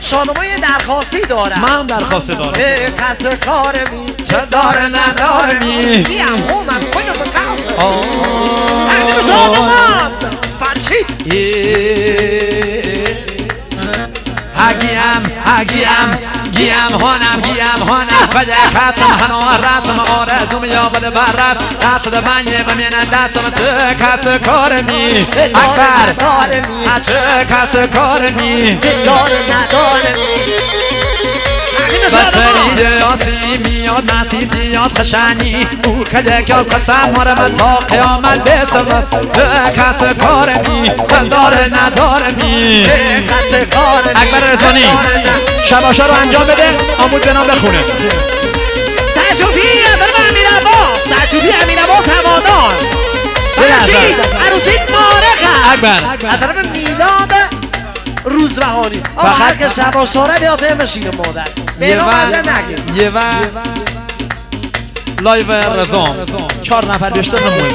شادمای درخواستی دارم. من درخواستی دارم. کس کارمی چه داره نداره می بیم هونم کنم کس همین شادمان فرشید گیم هانم بده کسم هنو رسم آرزوم یا بده بررس دست بنیه و مینه دستم چه کس کارمی اکبر چه کس کارمی بسرید آسی میاد نسید زیاد خشنی او کده که قسم مارم تا قیامت بسم چه کس کارمی داره ندارمی اکبر رزانی شباشا رو انجام بده آمود به نام بخونه سجوبی امیر عباس سجوبی امیر عباس هوادار فرشید عروسیت مارقه اکبر از طرف میلاد روزبهانی هر که شباشا رو بیاده بشین مادر یه و لایو رزام 4 نفر بیشتر نمویم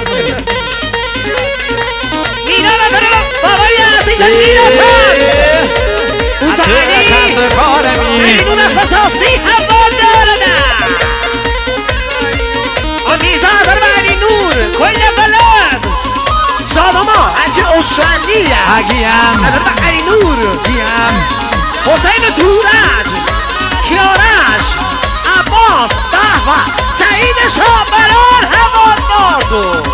میلاد بابای عزیز میلاد میمون اختصاصی هوا داردم آنیزا در معنی نور کل بلد شادما هنچه اشندیه در معنی نور حسین تورج کیارش عباس بهوه سعید شابران هوا داردو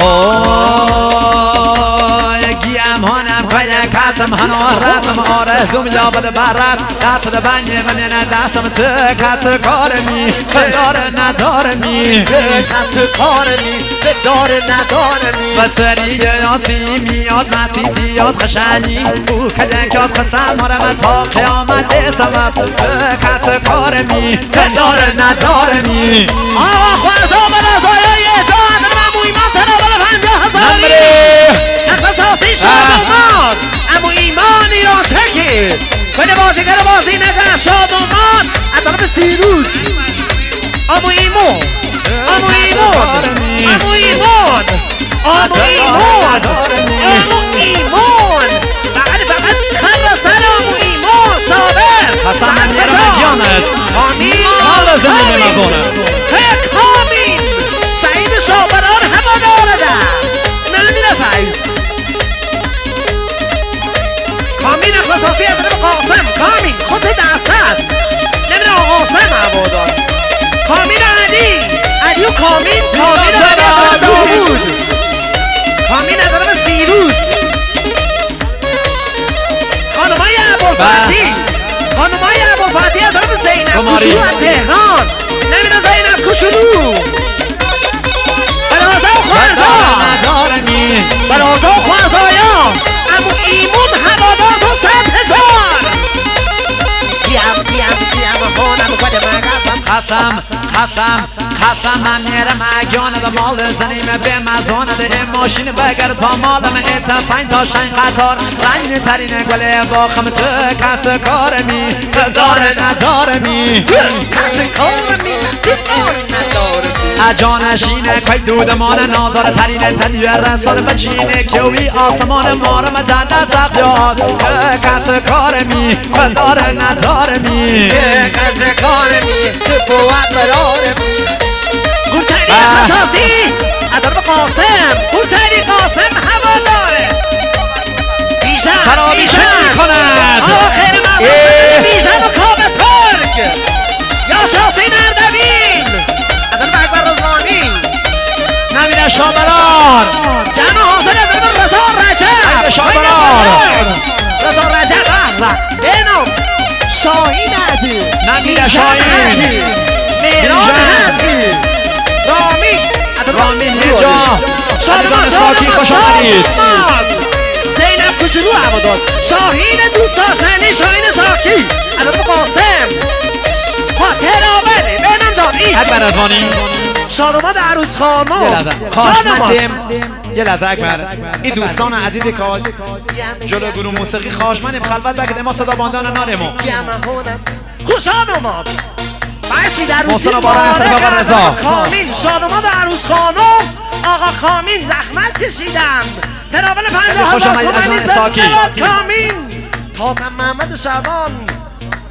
هانم کای کسم هنو رسم آرزوم یا بده بررس دست بنیه و مینه دستم چه کس کارمی داره ندارمی کس کارمی داره ندارمی و سری یاسی میاد نسی زیاد خشنی او کده که خسم مارم تا قیامت بسم کس کارمی داره ندارمی آقا خواهزا برازایای جان من مویمان تنابل 50,000 اختصاصی شادمان امو ایمان ایران تکی کنه بازیگر بازی نگه شادمان از طرف سیروز امو ایمان امو ایمان امو ایمان امو ایمان امو ایمان فقط خر سر امو ایمان صابر حسن امیر مگیانت حال زمین مزونه کامین سعید شابران هوا دارده نمیره سعید کامین اختصاصی از طرف قاسم کامین خود دست هست نمیره قاسم هوادار کامین علی و کامین از طرف داوود کامین از طرف سیروز خانمای ابوالفتحی از طرف زینب کوچولو از تهران نمیره زینب کوچولو برازا و خوازایا امو ایمون هوادار تو 100,000 پیم خونم کده خسم من میرم اگیانه ده مال زنیم به مزانه ده این ماشین بگر تا مالم ایتا 5 تا 5 قطار رنگ ترین گله باخم چه کس کارمی داره ندارمی کس کارمی داره ندارمی اجانشینه کای دودمان نازار ترین تدیه رسال بچینه کیوی آسمان مارم در دست یاد کس کارمی داره ندارمی کس کارمی قوت برارمی گوتری اختصاصی از طرف قاسم گوتری قاسم هوا داره بیشن میکند آخر مقام بیشن و کام ترک یا شاسی نردبیل از طرف اکبر رزوانی نمیره شابران جمع حاصل از طرف رضا رجب شابران رضا رجب اینو شاهین عدی نمیره شاهین میران هستی رامین نجا شادمان ساکی خوش آمدید زینب کوچولو هوادار شاهین دوست داشتنی شاهین ساکی الان قاسم تراوله بینم جانی اکبر رزوانی شادمان عروس خانم یه لحظه اکبر این دوستان عزیزی که جلو گروه موسیقی خواهشمندیم خلوت بگید ما صدا باندان نارمو خوشان اومد بچی در روسی کامین شادمان و عروس خانم آقا کامین زحمت کشیدن تراول 50,000 تومانی زدنات کامین تاتم محمد شعبان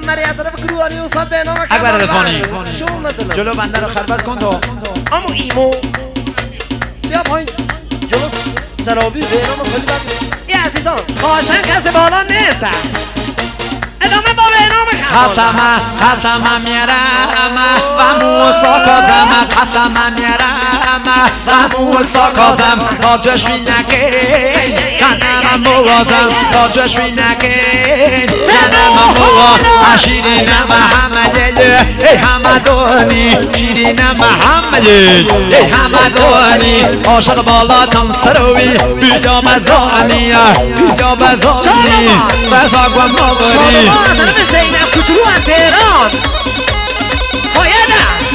محمدی از طرف گروهانی استاد به نام اکبر رفانی شون ندارم جلو بنده رو خلوت کن تو اما ایمو بیا پایین جلو سرابی به نام خیلی بد ای عزیزان خواهشن کسی بالا نیست ادامه با به نام قسم میرم و موسا کازم قسم میرم و موسا کازم تا جشوی نکن کنم موازم تا جشوی نکن کنم موازم شیرینم محمدی ای همدانی شیرینم محمدی ای همدانی عاشق بالاتم سروی بیجا بزانی بیجا بزانی بزاگم مبانی آدم زینب کوچولو از تهران پایدم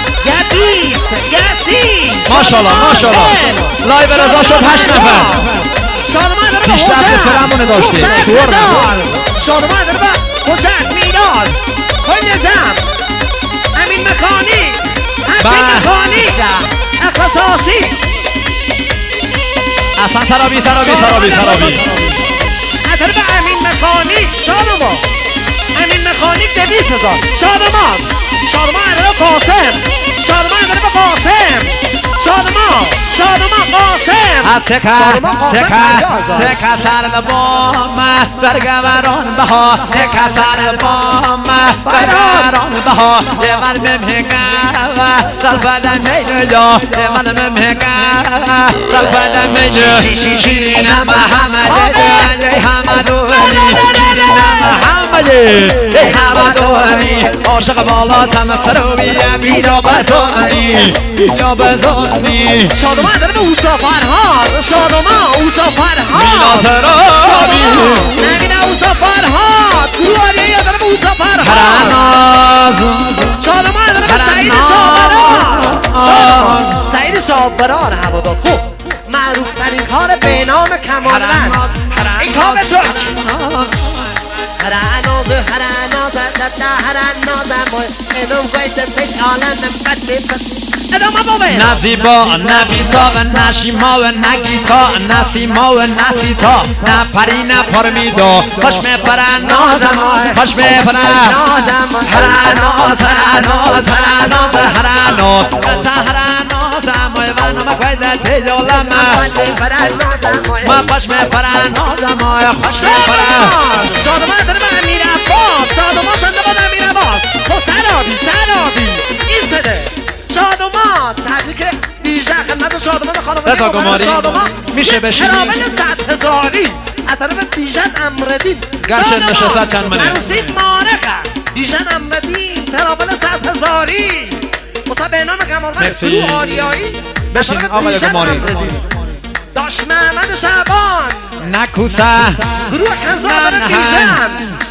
یزید ماشالله لایو رضا شد 8 نفر شادمان داره پیشتر به فرمونه داشته شادمان داره به حجت میلاد کل جمع امین مکانی همچین مکانی اختصاصی اصلا سرابی حضر به امین مکانی شادمان امین مکانیک 200,000 شادمان عدد قاسم شادمان عدد قاسم شادمان قاسم سکه سر بام برگوران بها سکه سر بام برگوران بها دیوان بمهگه قلبدم میجا دیوان بمهگه قلبدم میجا شیرینم محمدی ای همدونی شیرینم محمدی ای همدونی عاشق بالاتم سروی بیجا بزانی شادمان داره به اوسا فرهاد شادمان اوسا فرهاد مینا سرابی نمینا اوسا فرهاد گروهانی یا داره به اوسا فرهاد شادمان داره به سعید شابران سعید شابران هوادار خوب معروف ترین کار به نام کمالوند این کار به تو نزیبا نبیتا و نشیما و نگیتا نسیما و نسیتا نپری نپرمیدو خوش میپرن نازم خوش میپرن هراناز وانم قید تجولم ما خوش میپرن نازم خوش میپرن شادمان داره به امیر عباس شادمان زنده باد امیر عباس خب سرابی این سده شادمان تبریک دیجه خدمت شادمان خانواده رضا گماری میشه بشینی ترابل 100,000 از طرف بیژن امردین گرچه نشست چند منه عروسی مارقه بیژن امردین ترابل 100,000 مصاب به نام کمالوند گروه آریایی بشین آقای گماری داش محمد شعبان نکوسه گروه کنزان داره بیژن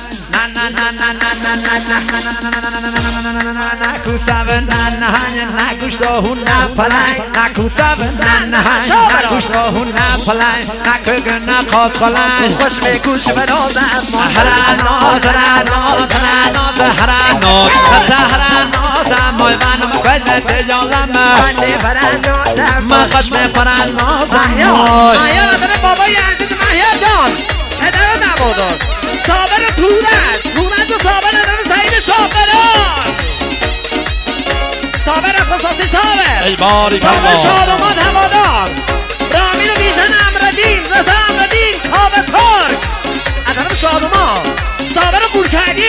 بابای عزیز مهیار جان پدر نوادار صابر تورج و صابر نداره سعید صابر اختصاصی صابر ای باری صابر شادمان هوادار رامین و بیژن امردین رضا امردین کاوه ترک از طرف شادمان صابر قورچلی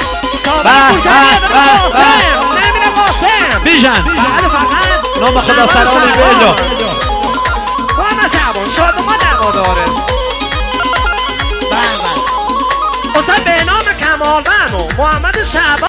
نمیره قاسم بیژن نام خدا سرانی بیجا محمد شعبان شادمان هواداره اصلا به نام کمالوند و محمد شعبان